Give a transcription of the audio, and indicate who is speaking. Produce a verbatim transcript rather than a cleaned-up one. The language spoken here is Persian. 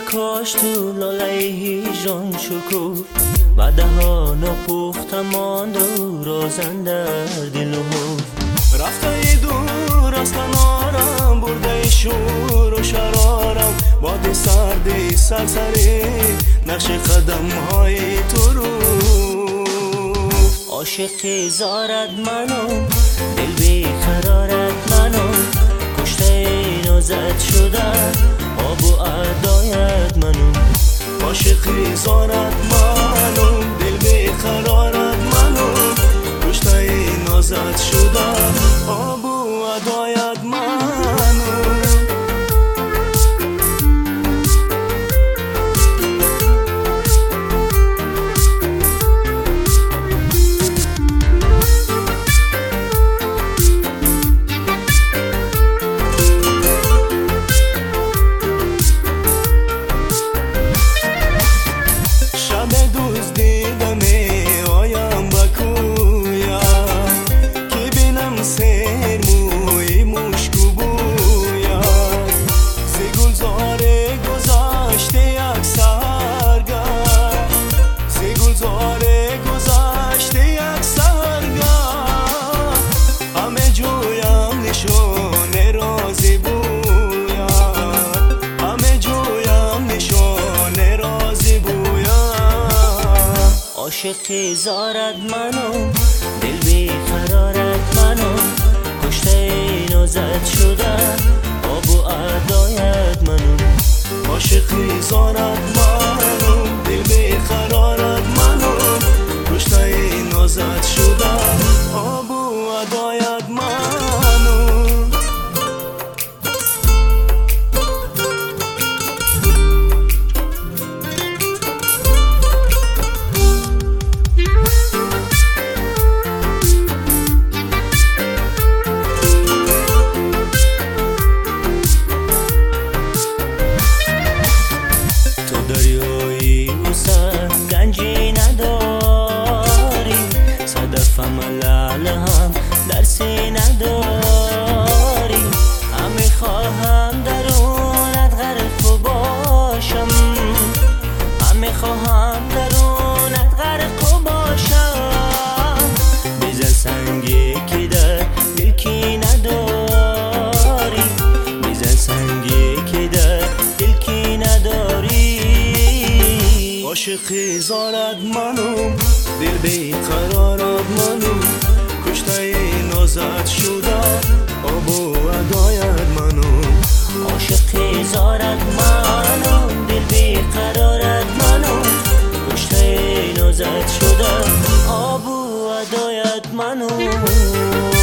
Speaker 1: کاش تو لاله هیجان شکوف و دهان پخت ماند و رازن در دل و حوف. رفته دور از کنارم برده شور و شرارم، باد سردی سرسری نقش قدم های تو رو. عاشق زارت منو دل بی قرارت منو، کشته نازت شده آب و ادایت منو. عاشق زارت منو دل بی قرارت منو، کشته نازت شده آب و ادایت منو. عاشق زارت منو دل بی قرارت منو، کشته نازت شده آب و ادایت منو. عاشق زارت منو دل بی قرارت منو، کشته نازت شده آب و ادایت منو. گنجی نداری صدفم لعله هم درسی نداری، همه خواهم درونت غرق باشم، همه خواهم درونت غرق باشم. بزن سنگی که در دل کی نداری، بزن سنگی که در دل کی نداری. عاشق زارت منو دل بی قرارت منو، کشته نازت شده آب و ادایت منو. عاشق زارت منو دل بی قرارت منو، کشته نازت شده آب و ادایت منو.